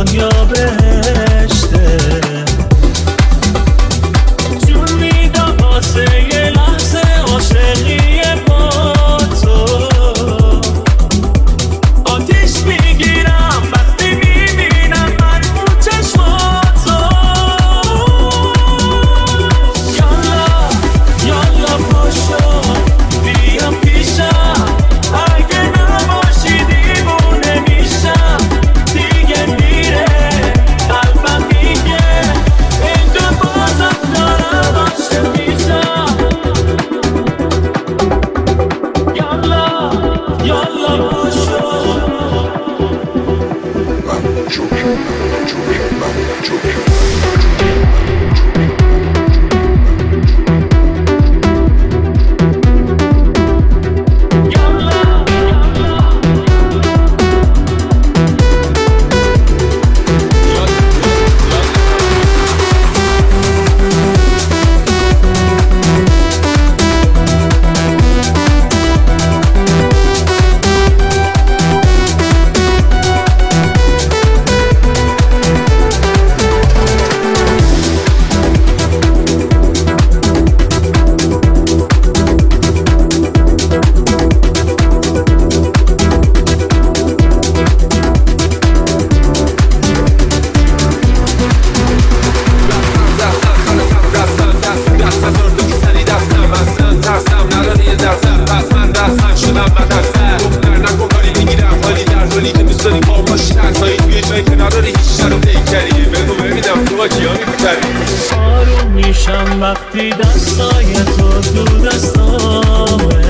یا بهشته جون میدم واسه یه لحظه عاشقی با تو آتیش میگیرم وقتی میبینم من اون چشماتو یالا یالا پاشو بیام پیشم اگه نباشی دیوونه میشم دیگه میره قلبم میگه این دو بازم دارم عاشق میشم یالا یالا پاشو آروم میشم وقتی دستای تو تو دستامه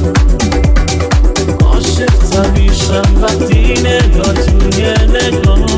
عاشق میشم وقتی نگاه توی نگاه